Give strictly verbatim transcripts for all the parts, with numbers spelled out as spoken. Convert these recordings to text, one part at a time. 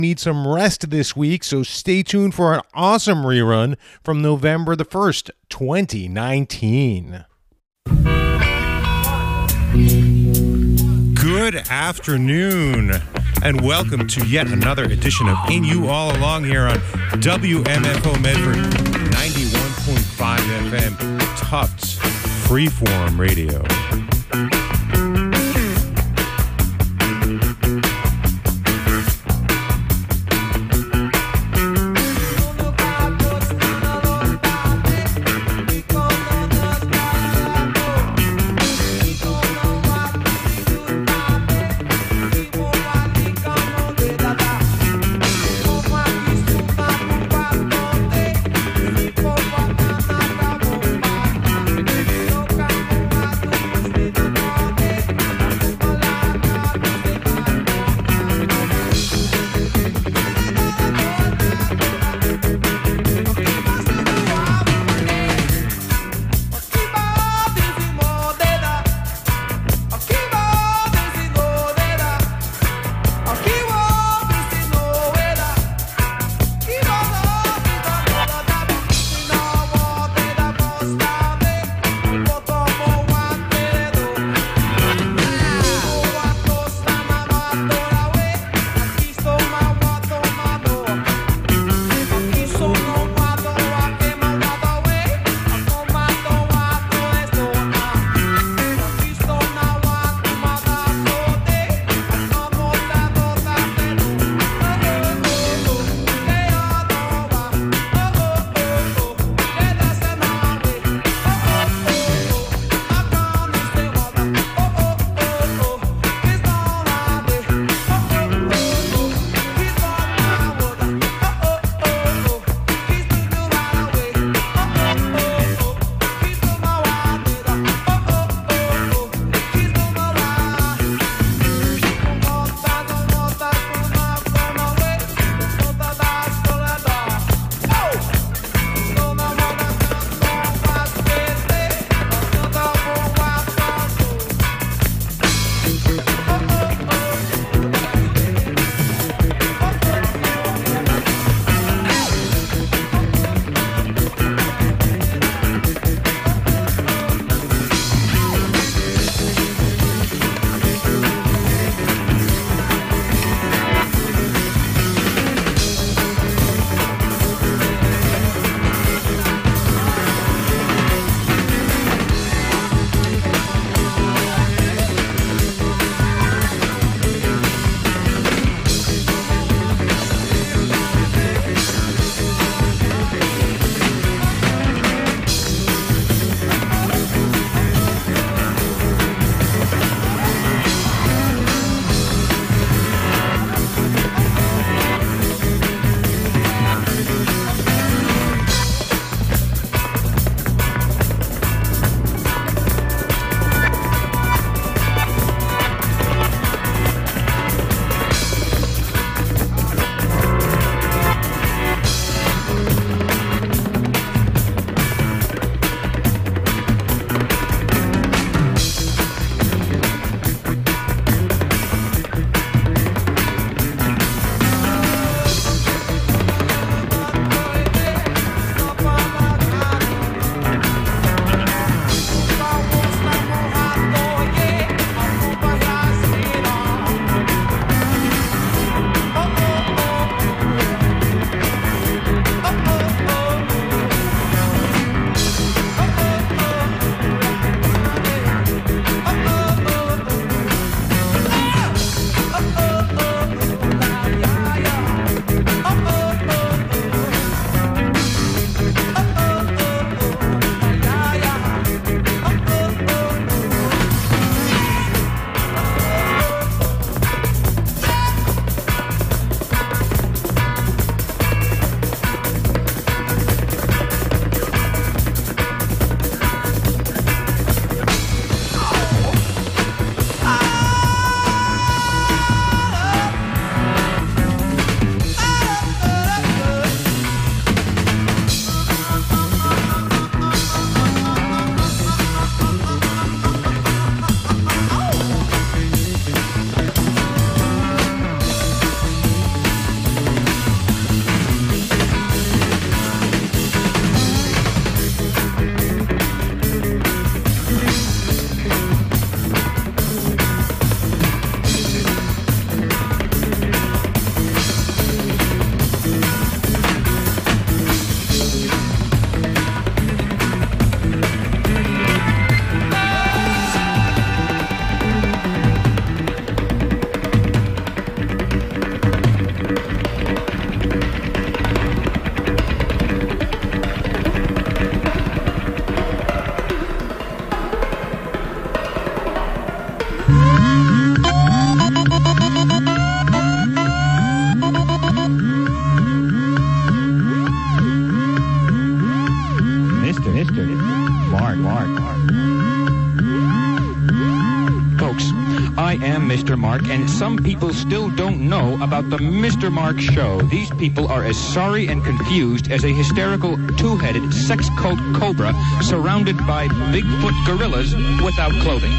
Need some rest this week, so stay tuned for an awesome rerun from November the first, twenty nineteen. Good afternoon, and welcome to yet another edition of In You All Along here on W M F O Medford ninety-one point five F M, Tufts Freeform Radio. am Mister Mark, and some people still don't know about the Mister Mark Show. These people are as sorry and confused as a hysterical, two-headed sex cult cobra surrounded by Bigfoot gorillas without clothing.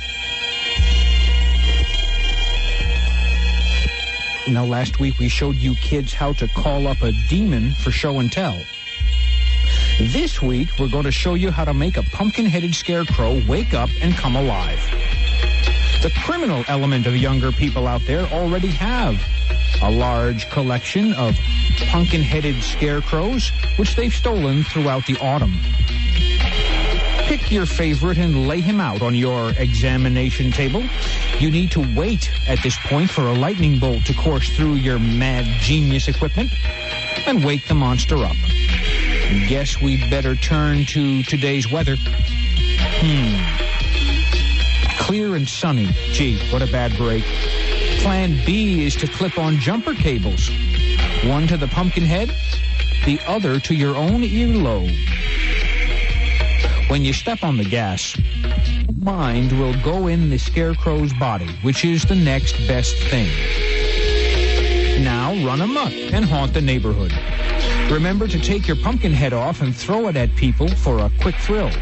Now, last week we showed you kids how to call up a demon for show and tell. This week, we're going to show you how to make a pumpkin-headed scarecrow wake up and come alive. The criminal element of younger people out there already have a large collection of pumpkin-headed scarecrows, which they've stolen throughout the autumn. Pick your favorite and lay him out on your examination table. You need to wait at this point for a lightning bolt to course through your mad genius equipment and wake the monster up. Guess we'd better turn to today's weather. Hmm. Clear and sunny. Gee, what a bad break. Plan B is to clip on jumper cables. One to the pumpkin head, the other to your own earlobe. When you step on the gas, mind will go in the scarecrow's body, which is the next best thing. Now run amok and haunt the neighborhood. Remember to take your pumpkin head off and throw it at people for a quick thrill.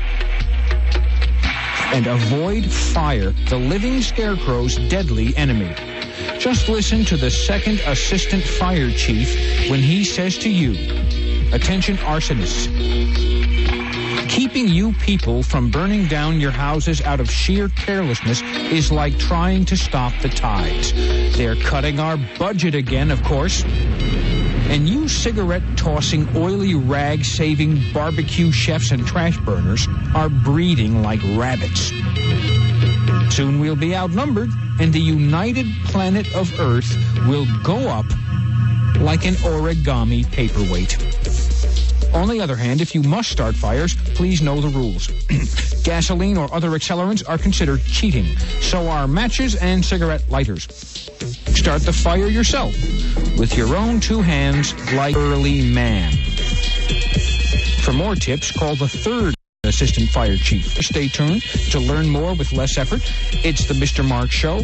And avoid fire, the living scarecrow's deadly enemy. Just listen to the second assistant fire chief when he says to you, "Attention arsonists. Keeping you people from burning down your houses out of sheer carelessness is like trying to stop the tides. They're cutting our budget again, of course. And you cigarette-tossing, oily rag-saving barbecue chefs and trash burners are breeding like rabbits. Soon we'll be outnumbered, and the united planet of Earth will go up like an origami paperweight. On the other hand, if you must start fires, please know the rules. Gasoline or other accelerants are considered cheating. So are matches and cigarette lighters. Start the fire yourself with your own two hands like early man. For more tips, call the third assistant fire chief. Stay tuned to learn more with less effort. It's the Mister Mark Show.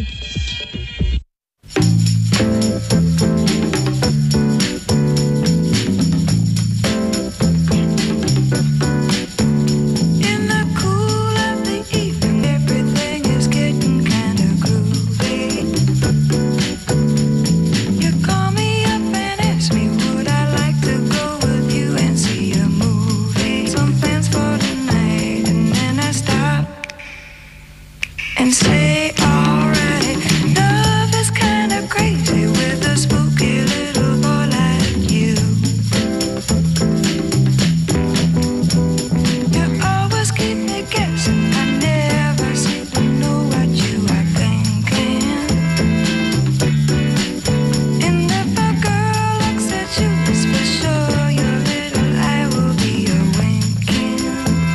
And say, alright, love is kinda crazy with a spooky little boy like you. You always keep me guessing, I never seem to know what you are thinking. And if a girl looks at you, it's for sure your little eye will be a winking.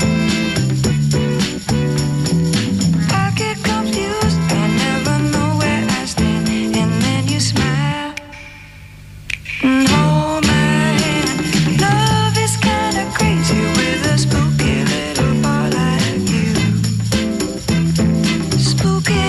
I get confused, I never know where I stand, and then you smile and hold my hand. Love is kinda crazy with a spooky little boy like you. Spooky.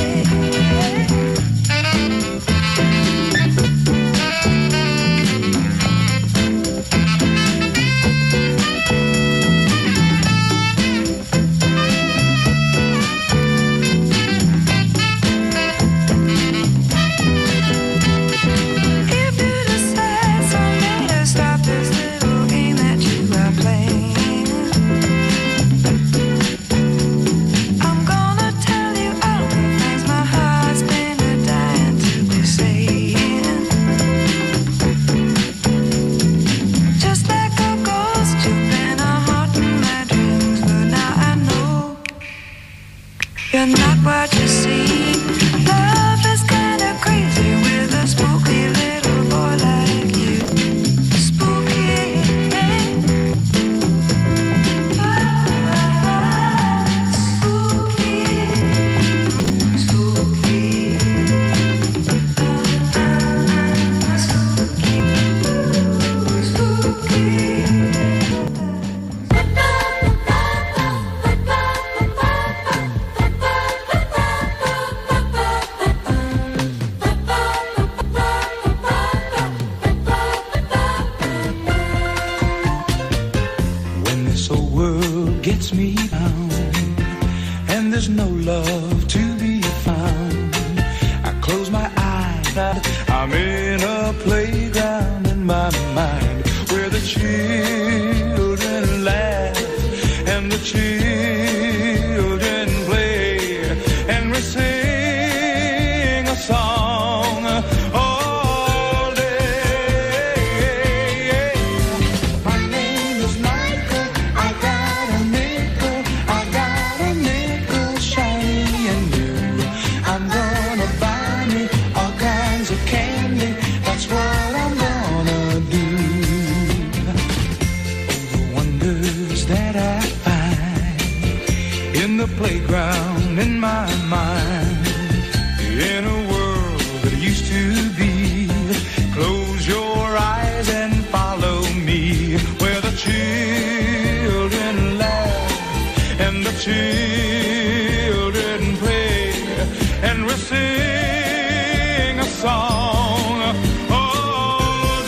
If you decide someday to stop this little game that you are playing, I'm gonna tell you all the things my heart's been a dying to be saying. Just like a ghost, you've been a haunting my dreams, but now I know you're not what you seem. Love is kinda crazy with a spooky little boy like you. Spooky. Spooky. Spooky. Spooky. gets me down, and there's no love to be found. I close my eyes, I'm in a playground in my mind, where the children laugh and the children play, and we sing a song all day. My name is Michael, I got a nickel, I got a nickel shiny and new. I'm gonna buy me all kinds of candy, that's what I'm gonna do. Oh, the wonders that I find in the playground in my mind, in a world that used to be. Close your eyes and follow me, where the children laugh and the children play, and we sing a song all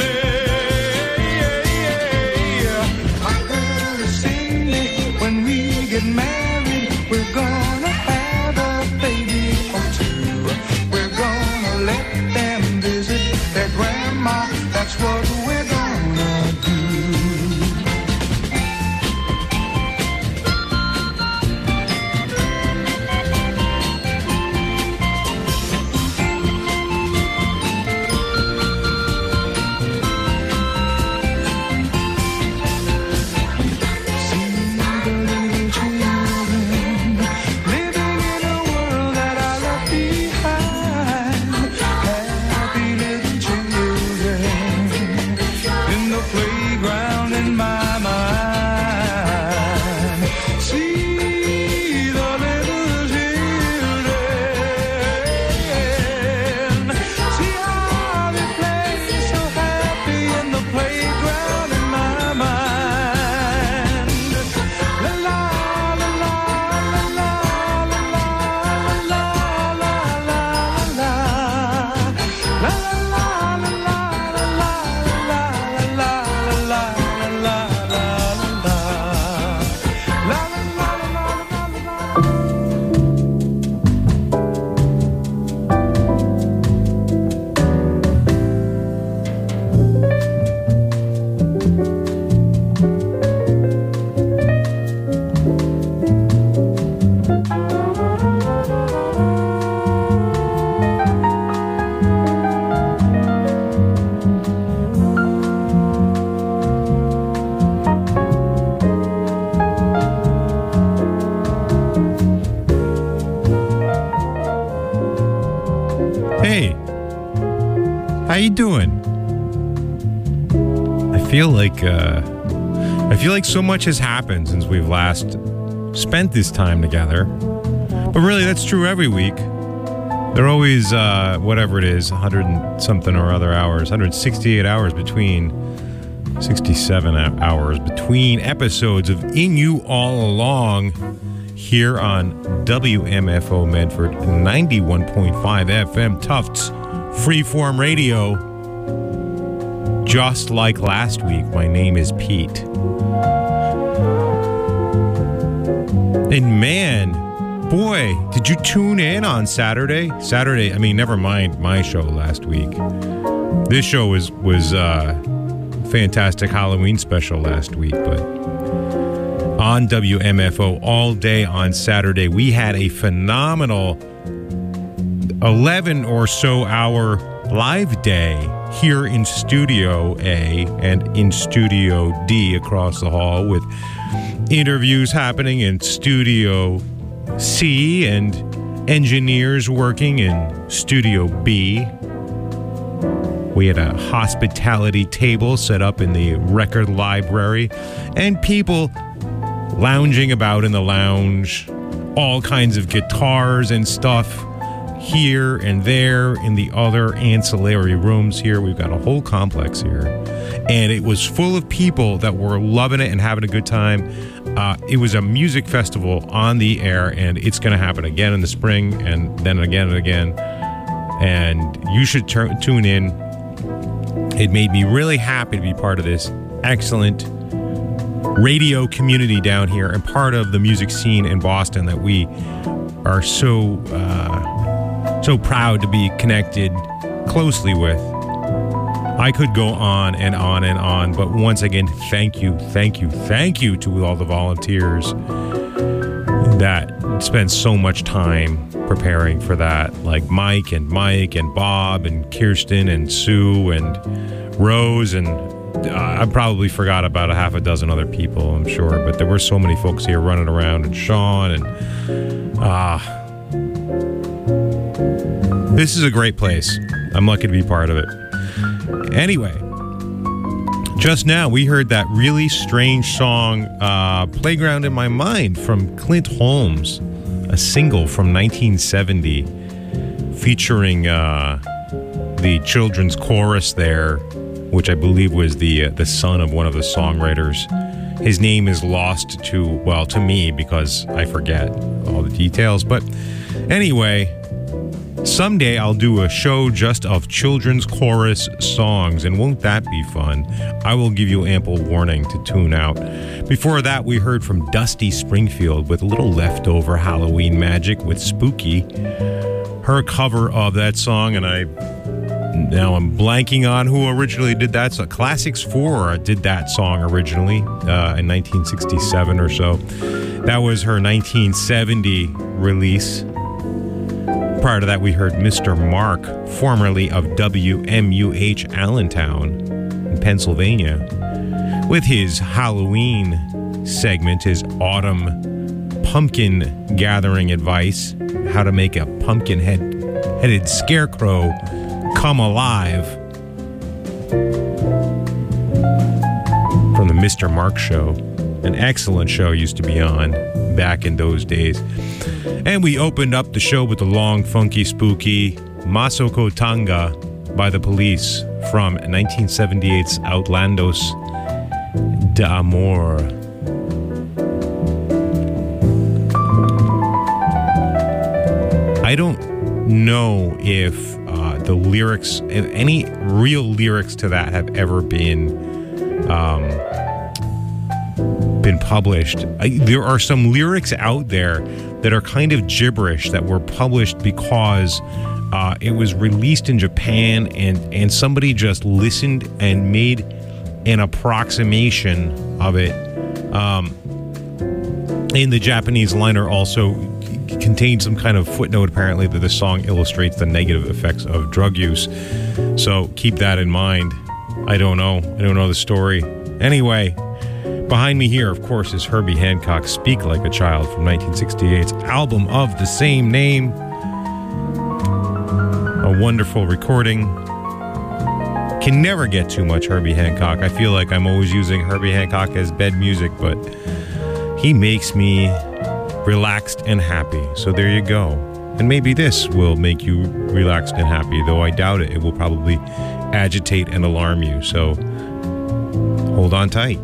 day. My girl is Cindy, when we get married, we're gonna have a baby or two. We're gonna let them visit their grandma, that's what we're gonna do. See the little children living in a world that I left behind. Happy little children in the playground in my mind. See the little children, see how they play so happy in the playground in my mind. La la la la la la la la la la la la la la la la la Hey, how you doing? I feel like uh, I feel like so much has happened since we've last spent this time together. But really, that's true every week. There are always uh, whatever it is, one hundred and something or other hours, one hundred sixty-eight hours between, sixty-seven hours between episodes of In You All Along here on W M F O Medford ninety-one point five F M, Tufts Freeform Radio. Just like last week, my name is Pete. And man, boy, did you tune in on Saturday? Saturday, I mean, never mind my show last week. This show was, was uh, fantastic Halloween special last week, but on W M F O all day on Saturday, we had a phenomenal eleven or so hour live day here in Studio A and in Studio D across the hall, with interviews happening in Studio C and engineers working in Studio B. We had a hospitality table set up in the record library and people lounging about in the lounge, all kinds of guitars and stuff here and there in the other ancillary rooms here. We've got a whole complex here, and it was full of people that were loving it and having a good time. Uh, it was a music festival on the air, and it's going to happen again in the spring, and then again and again, and you should t- tune in. It made me really happy to be part of this excellent radio community down here and part of the music scene in Boston that we are so uh, so proud to be connected closely with. I could go on and on and on, but once again, thank you, thank you, thank you to all the volunteers that spend so much time preparing for that, like Mike and Mike and Bob and Kirsten and Sue and Rose, and uh, I probably forgot about a half a dozen other people, I'm sure, but there were so many folks here running around, and Sean, and ah, uh, this is a great place. I'm lucky to be part of it. Anyway, just now we heard that really strange song, uh, Playground in My Mind, from Clint Holmes, a single from nineteen seventy, featuring uh, the children's chorus there, which I believe was the uh, the son of one of the songwriters. His name is lost to, well, to me, because I forget all the details. But anyway, someday I'll do a show just of children's chorus songs, and won't that be fun? I will give you ample warning to tune out. Before that, we heard from Dusty Springfield with a little leftover Halloween magic with Spooky, her cover of that song, and I now I'm blanking on who originally did that. So Classics four did that song originally uh, in nineteen sixty-seven or so. That was her nineteen seventy release. Prior to that, we heard Mister Mark, formerly of W M U H Allentown in Pennsylvania, with his Halloween segment, his autumn pumpkin gathering advice, how to make a pumpkin head, headed scarecrow come alive, from the Mister Mark Show. An excellent show used to be on back in those days. And we opened up the show with the long, funky, spooky Masoko Tanga by The Police from nineteen seventy-eight's Outlandos d'Amour. I don't know if uh, the lyrics, if any real lyrics to that have ever been um, been published. I, there are some lyrics out there that are kind of gibberish that were published because uh, it was released in Japan, and, and somebody just listened and made an approximation of it. Um, in the Japanese liner also contained some kind of footnote, apparently, that the song illustrates the negative effects of drug use. So keep that in mind. I don't know. I don't know the story. Anyway, behind me here, of course, is Herbie Hancock's Speak Like a Child from nineteen sixty-eight's album of the same name. A wonderful recording. Can never get too much Herbie Hancock. I feel like I'm always using Herbie Hancock as bed music, but he makes me relaxed and happy. So there you go. And maybe this will make you relaxed and happy, though I doubt it. It will probably agitate and alarm you. So hold on tight.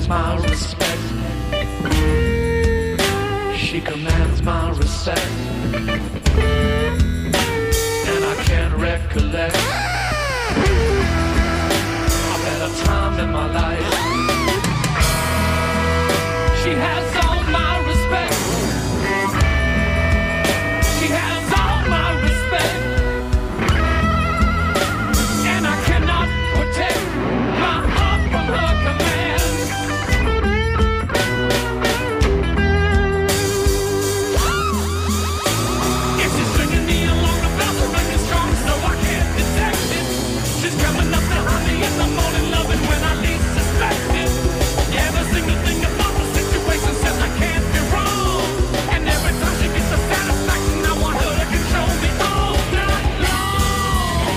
commands my respect. She commands my respect. And I can't recollect a better time in my life. She has all my respect. She has all my respect. And I cannot protect my heart from her command. If she's stringing me along the belt, I'm making strong so I can't detect it. She's coming up behind me in the morning, loving when I least suspect it. Every single thing about the situation says I can't be wrong. And every time she gets the satisfaction, I want her to control me all night long.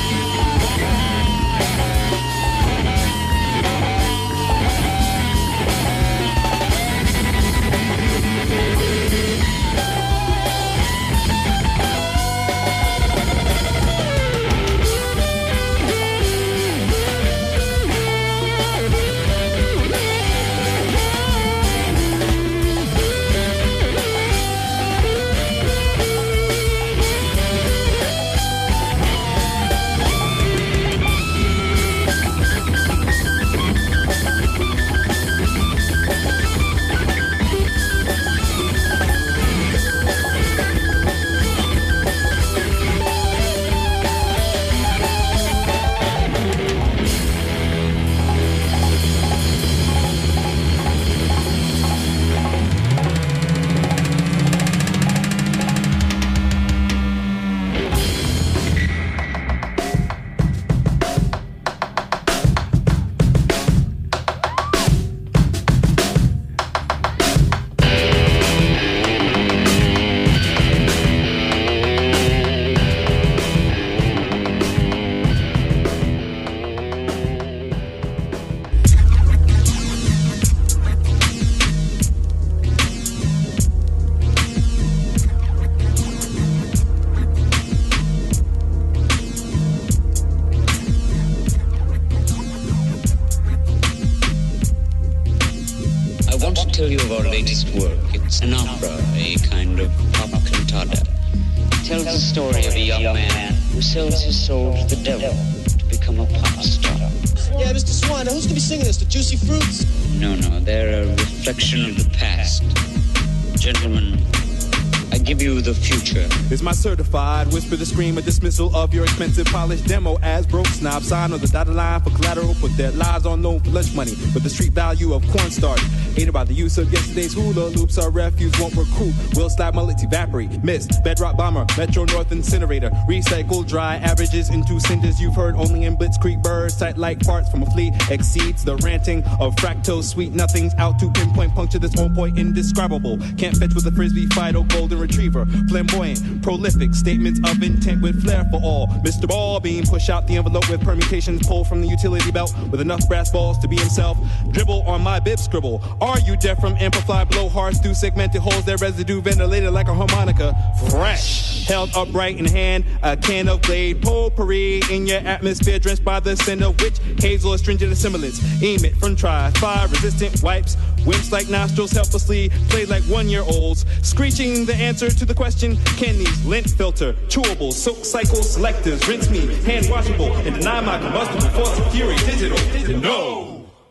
I want to tell you of our latest work. It's an opera, a kind of pop cantata. It tells the story of a young man who sells his soul to the devil to become a pop star. Yeah, Mister Swan, now who's gonna be singing this? The Juicy Fruits? No, no, they're a reflection of the past. Gentlemen, I give you the future. Is my certified whisper the scream, a dismissal of your expensive polished demo as broke snob sign on the dotted line for collateral, put their lives on loan for lunch money with the street value of cornstarch. Aided by the use of yesterday's hula loops, our refuse won't recruit. Will slap mullets evaporate, mist, bedrock bomber, Metro North incinerator, recycle dry averages into cinders you've heard only in Blitzkrieg birds. Sight like parts from a fleet exceeds the ranting of fractose sweet nothings out to pinpoint puncture this on point indescribable. Can't fetch with a frisbee Fido golden retriever, flamboyant, prolific statements of intent with flair for all. Mister Ballbean push out the envelope with permutations pulled from the utility belt with enough brass balls to be himself. Dribble on my bib scribble. Are you deaf from amplified blowhards through segmented holes that residue ventilated like a harmonica? Fresh, held upright in hand, a can of Glade potpourri in your atmosphere, drenched by the scent of which hazel astringent assimilants emit from tries. Fire resistant wipes, wimps like nostrils helplessly played like one year olds, screeching the answer to the question: can these lint filter, chewable, silk cycle selectors rinse me hand washable and deny my combustible force of fury digital? No.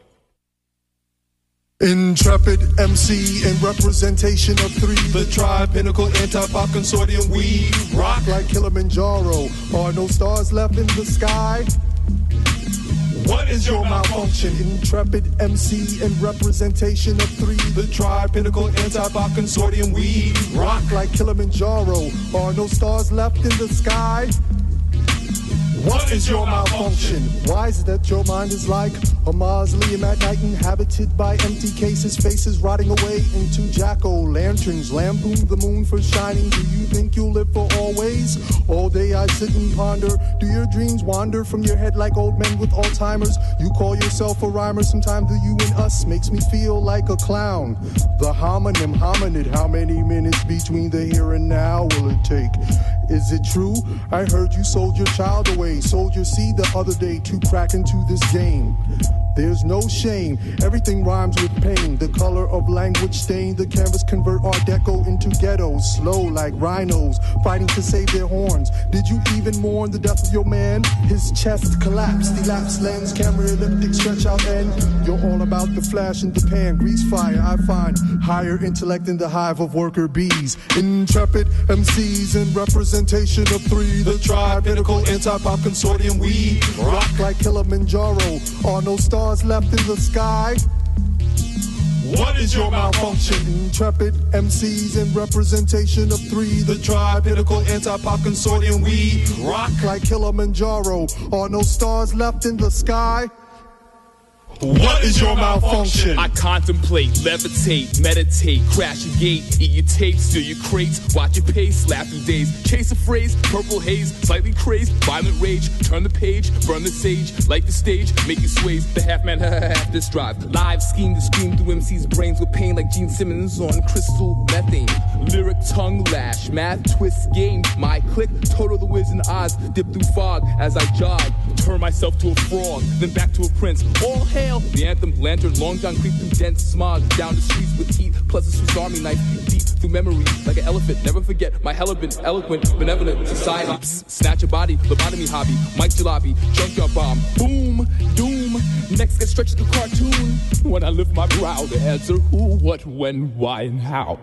Intrepid M C in representation of three, the Tribe Pinnacle Anti-Pop Consortium. We rock like Kilimanjaro. Are no stars left in the sky? What is your malfunction? Intrepid M C in representation of three, the Tribe Pinnacle Anti-Pop Consortium. We rock like Kilimanjaro. Are no stars left in the sky? What is your malfunction? Why is it that your mind is like a mausoleum at night, inhabited by empty cases, faces rotting away into jack-o'-lanterns? Lampoon the moon for shining. Do you think you'll live for always? All day I sit and ponder. Do your dreams wander from your head like old men with Alzheimer's? You call yourself a rhymer. Sometimes the you and us makes me feel like a clown. The homonym hominid. How many minutes between the here and now will it take? Is it true? I heard you sold your child away, sold your seed the other day to crack into this game. there's no shame. Everything rhymes with pain. The color of language stain. The canvas convert Art Deco into ghettos. Slow like rhinos, fighting to save their horns. Did you even mourn the death of your man? His chest collapsed, elapsed lens, camera elliptic, stretch out end. You're all about the flash in the pan, grease fire. I find higher intellect in the hive of worker bees. Intrepid M Cs in representation of three. The tribe, pinnacle, anti-pop consortium. We rock like Kilimanjaro. Are no stars left in the sky? What is your malfunction? Intrepid M Cs in representation of three. The tribe, pinnacle, anti-pop consortium. We rock like Kilimanjaro. Are no stars left in the sky? What is your malfunction? I contemplate, levitate, meditate, crash a gate, eat your tapes, steal your crates, watch your pace, laugh through days, chase a phrase, purple haze, slightly crazed, violent rage, turn the page, burn the sage, light the stage, make you sways, the half man, half this drive, live scheme to scream through M C's brains with pain like Gene Simmons on crystal methane, lyric tongue lash, math twist game, my click, total the Wiz and Oz, dip through fog as I jog, turn myself to a frog, then back to a prince, all hail. The anthem, lantern, long john, creep through dense smog, down the streets with heat, plus a Swiss Army knife, deep through memory, like an elephant, never forget, my hella been eloquent, benevolent, society, psst, snatch a body, lobotomy hobby, Mike Jalopy, junkyard bomb, boom, doom, next get stretched to cartoon, when I lift my brow to answer who, what, when, why, and how.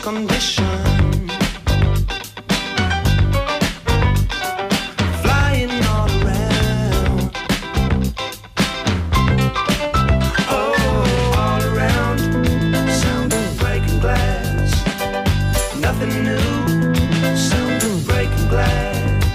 condition. Flying all around. Oh, all around. Sound of breaking glass. Nothing new. Sound of breaking glass.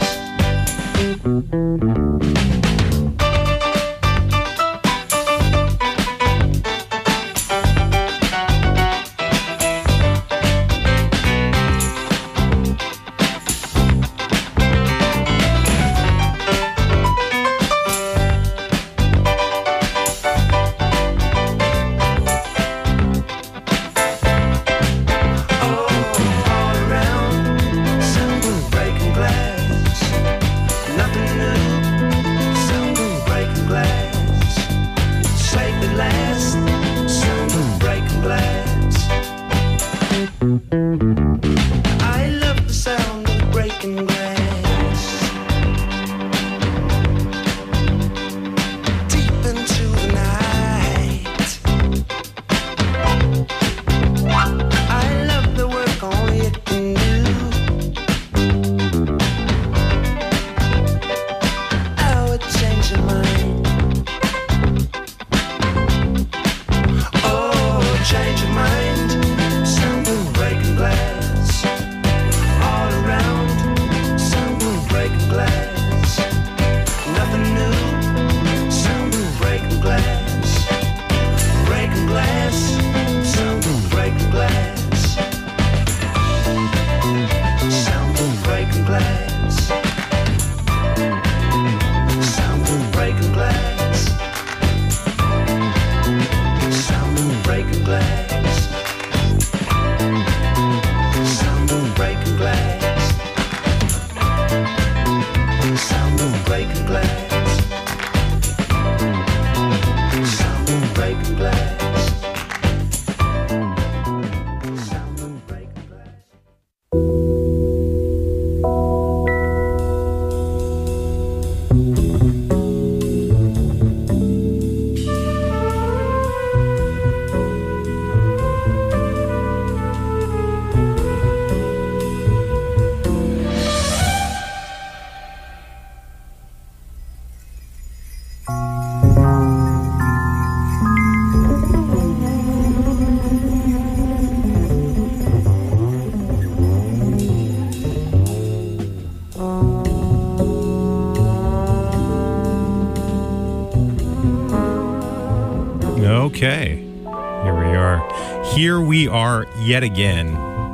Okay, here we are. Here we are yet again,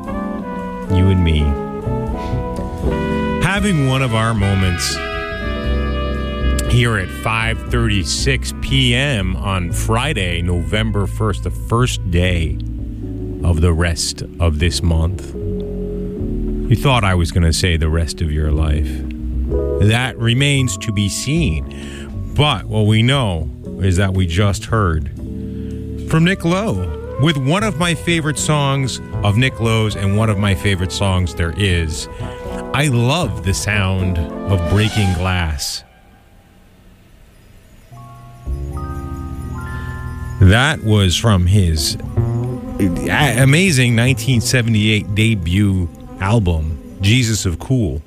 you and me, having one of our moments here at five thirty-six p.m. on Friday, November first, the first day of the rest of this month. You thought I was going to say the rest of your life. That remains to be seen. But what we know is that we just heard from Nick Lowe with one of my favorite songs of Nick Lowe's and one of my favorite songs there is. I love the sound of breaking glass. That was from his amazing nineteen seventy-eight debut album, Jesus of Cool.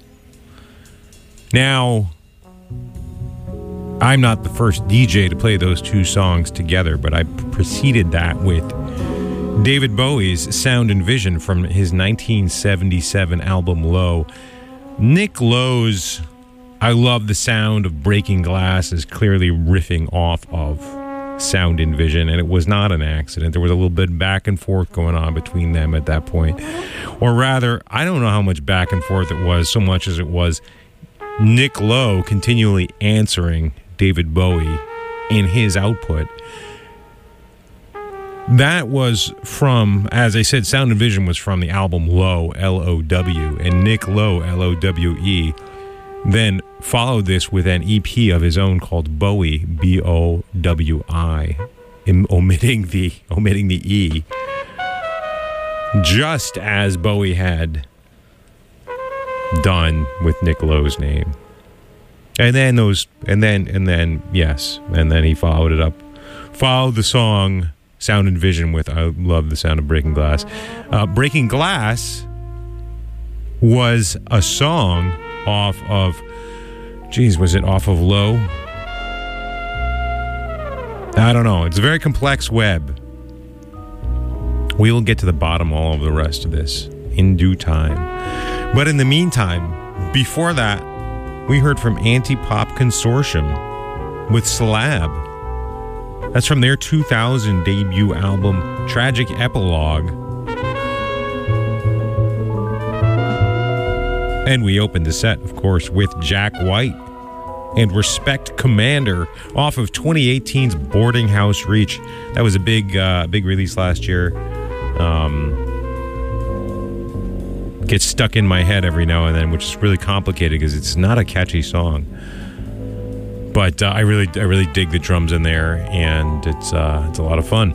Now, I'm not the first D J to play those two songs together, but I preceded that with David Bowie's Sound and Vision from his nineteen seventy-seven album Low. Nick Lowe's I Love the Sound of Breaking Glass is clearly riffing off of Sound and Vision, and it was not an accident. There was a little bit back and forth going on between them at that point. Or rather, I don't know how much back and forth it was, so much as it was Nick Lowe continually answering David Bowie in his output. That was from, as I said, Sound and Vision was from the album Low, L O W, and Nick Lowe, L O W E, then followed this with an E P of his own called Bowie, B O W I, omitting the, omitting the E, just as Bowie had done with Nick Lowe's name. And then those, and then, and then, yes, and then he followed it up, followed the song Sound and Vision with I Love the Sound of Breaking Glass. Uh, Breaking Glass was a song off of, geez, was it off of Low? I don't know. It's a very complex web. We will get to the bottom of all of the rest of this in due time. But in the meantime, before that, we heard from Anti-Pop Consortium with Slab. That's from their two thousand debut album, Tragic Epilogue. And we opened the set, of course, with Jack White and Respect Commander off of twenty eighteen's Boarding House Reach. That was a big, uh, big release last year. Um, gets stuck in my head every now and then, which is really complicated because it's not a catchy song. But uh, I really, I really dig the drums in there, and it's, uh, it's a lot of fun.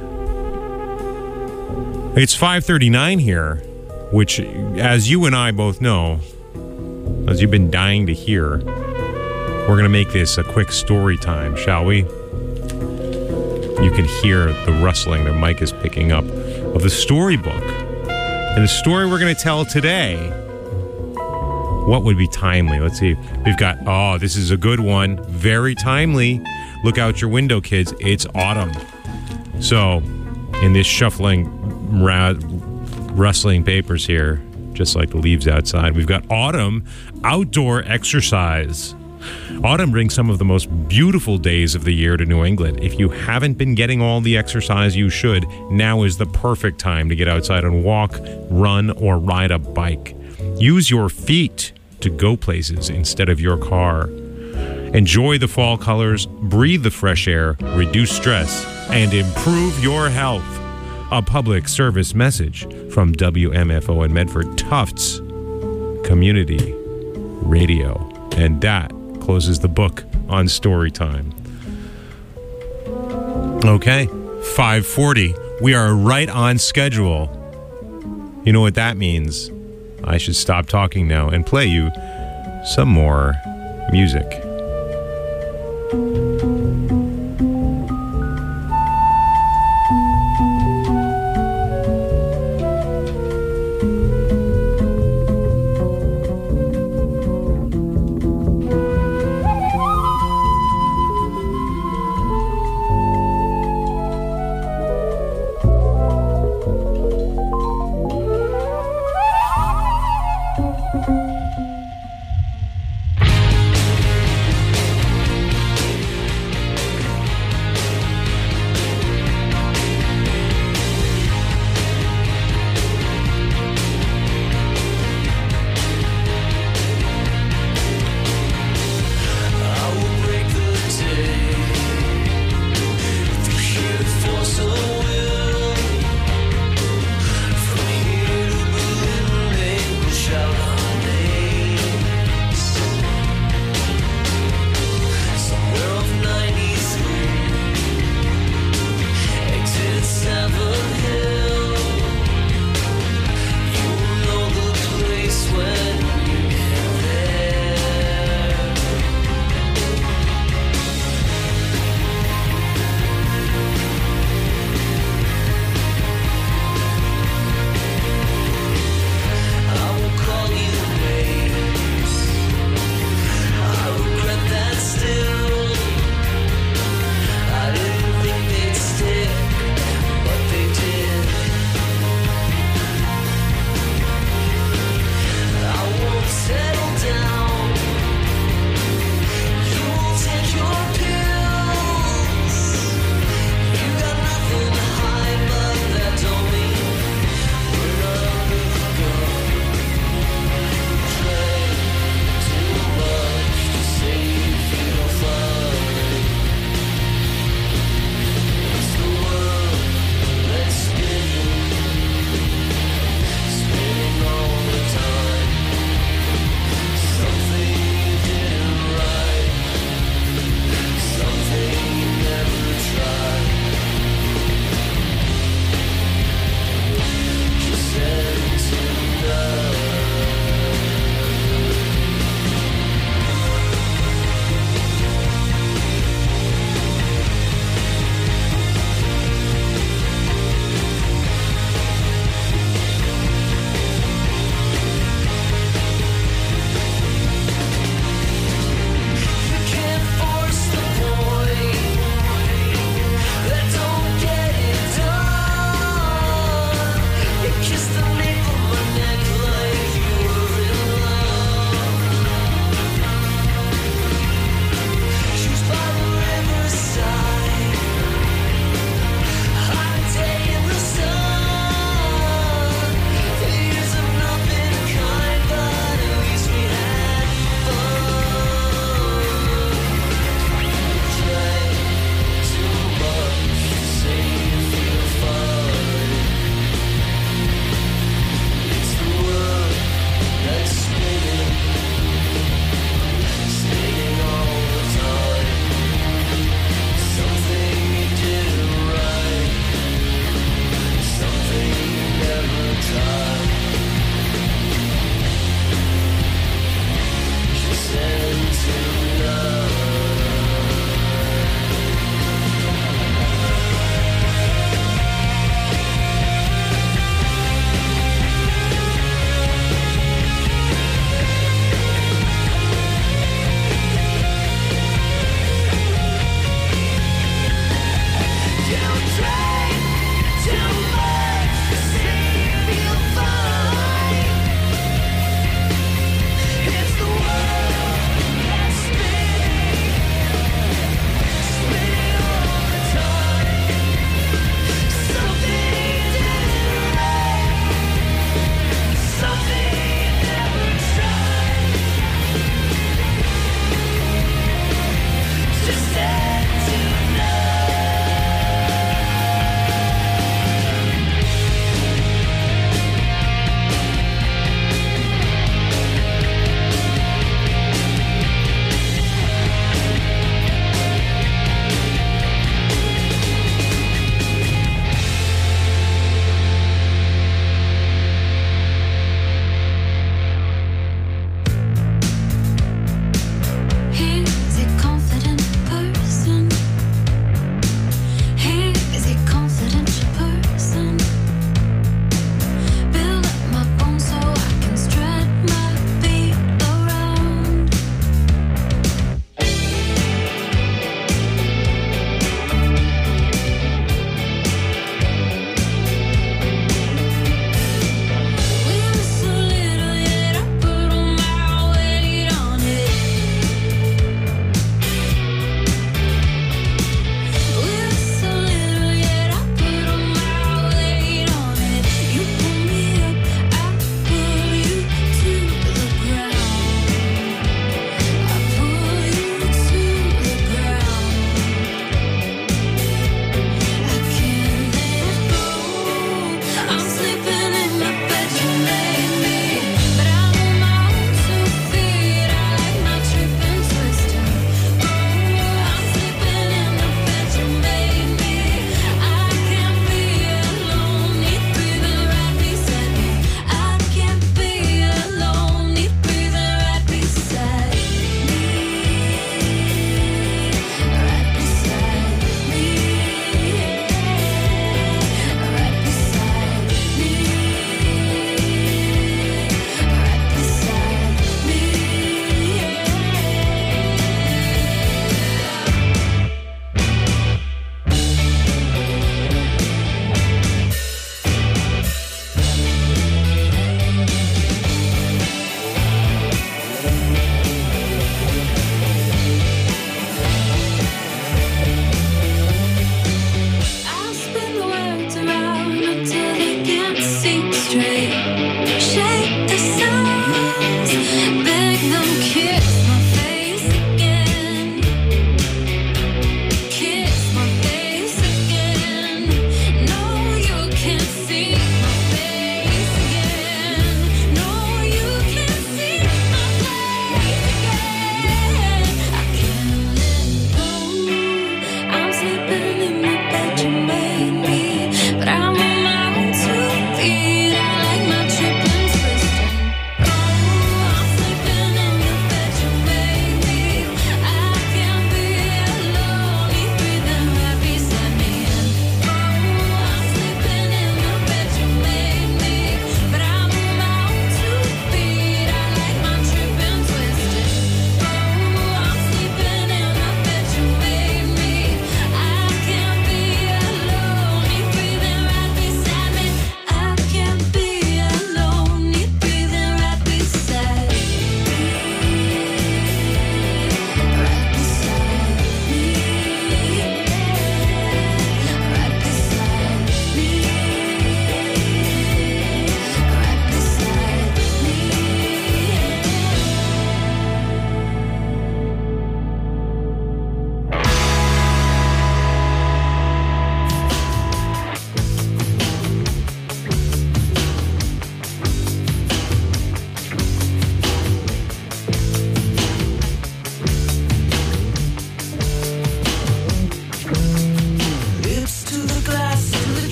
It's five thirty-nine here, which, as you and I both know, as you've been dying to hear, we're going to make this a quick story time, shall we? You can hear the rustling that Mike is picking up of the storybook. And the story we're going to tell today, what would be timely? Let's see. We've got, oh, this is a good one. Very timely. Look out your window, kids. It's autumn. So, in this shuffling, ra- rustling papers here, just like the leaves outside, we've got autumn outdoor exercise. Autumn brings some of the most beautiful days of the year to New England. If you haven't been getting all the exercise you should, now is the perfect time to get outside and walk, run, or ride a bike. Use your feet to go places instead of your car. Enjoy the fall colors, breathe the fresh air, reduce stress, and improve your health. A public service message from W M F O and Medford Tufts Community Radio. And that closes the book on story time. Okay, five forty. We are right on schedule. You know what that means? I should stop talking now and play you some more music.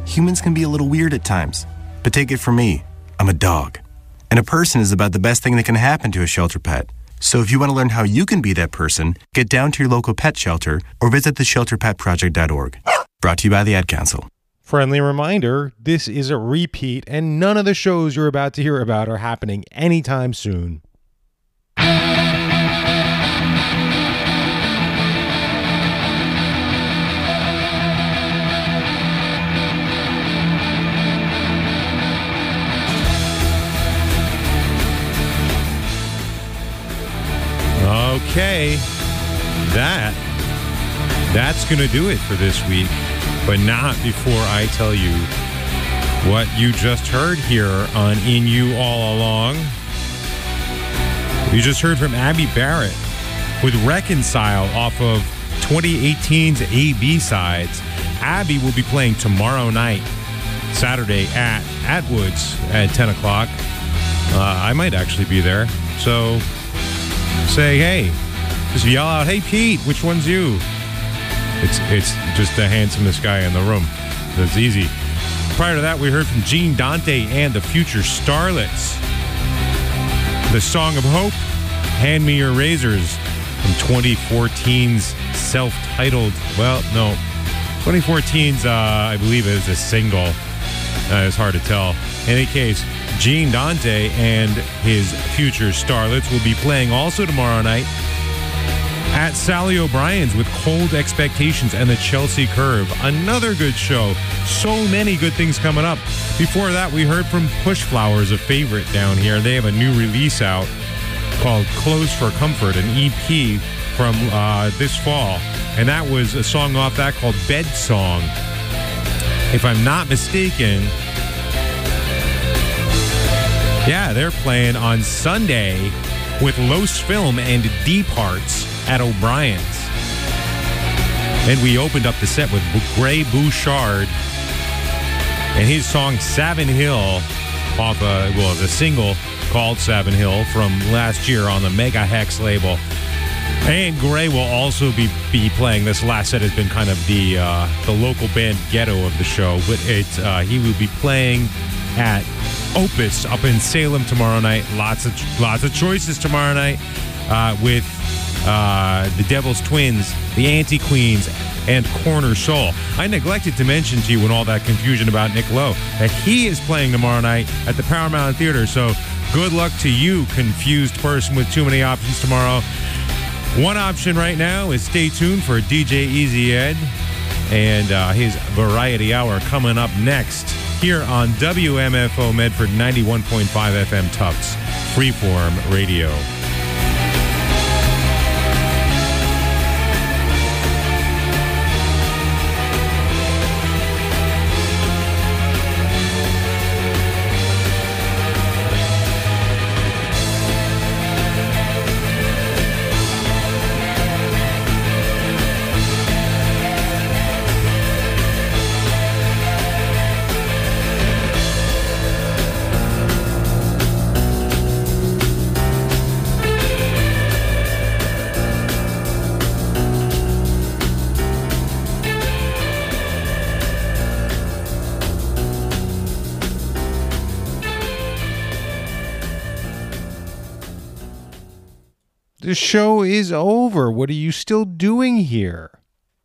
humans can be a little weird at times. But take it from me, I'm a dog. And a person is about the best thing that can happen to a shelter pet. So if you want to learn how you can be that person, get down to your local pet shelter or visit the shelter pet project dot org. Brought to you by the Ad Council. Friendly reminder, this is a repeat, and none of the shows you're about to hear about are happening anytime soon. Okay, that that's going to do it for this week, but not before I tell you what you just heard here on In You All Along. You just heard from Abby Barrett with Reconcile off of twenty eighteen's A B Sides. Abby will be playing tomorrow night, Saturday at Atwood's at ten o'clock. Uh, I might actually be there, so say hey. Just yell out, "Hey Pete, which one's you?" It's it's just the handsomest guy in the room. That's easy. Prior to that, we heard from Gene Dante and the Future Starlets. The Song of Hope, Hand Me Your Razors, from twenty fourteen's self-titled, well, no, twenty fourteen's, uh, I believe it is a single. Uh, it's hard to tell. In any case, Gene Dante and his Future Starlets will be playing also tomorrow night at Sally O'Brien's with Cold Expectations and the Chelsea Curve. Another good show. So many good things coming up. Before that, we heard from Push Flowers, a favorite down here. They have a new release out called Clothes for Comfort, an E P from uh, this fall. And that was a song off that called Bed Song. If I'm not mistaken, yeah, they're playing on Sunday with Los Film and Deep Hearts at O'Brien's. And we opened up the set with Gray Bouchard and his song Savin Hill off a, well, the single called Savin Hill from last year on the Mega Hex label. And Gray will also be, be playing. This last set has been kind of the uh, the local band ghetto of the show, but it uh, he will be playing at Opus up in Salem tomorrow night. Lots of lots of choices tomorrow night uh, with uh, the Devil's Twins, the Anti-Queens, and Corner Soul. I neglected to mention to you in all that confusion about Nick Lowe that he is playing tomorrow night at the Paramount Theater. So good luck to you, confused person with too many options tomorrow. One option right now is stay tuned for D J Easy Ed and uh, his Variety Hour coming up next here on W M F O Medford ninety-one point five F M Tufts Freeform Radio. The show is over. What are you still doing here?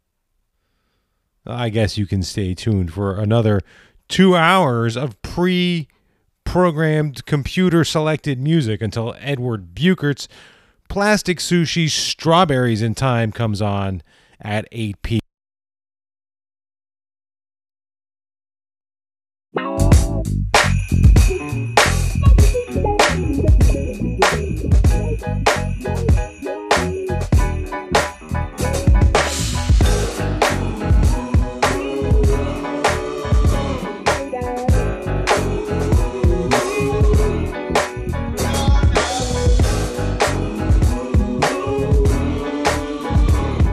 I guess you can stay tuned for another two hours of pre-programmed computer-selected music until Edward Buchert's Plastic Sushi Strawberries in Time comes on at eight p.m.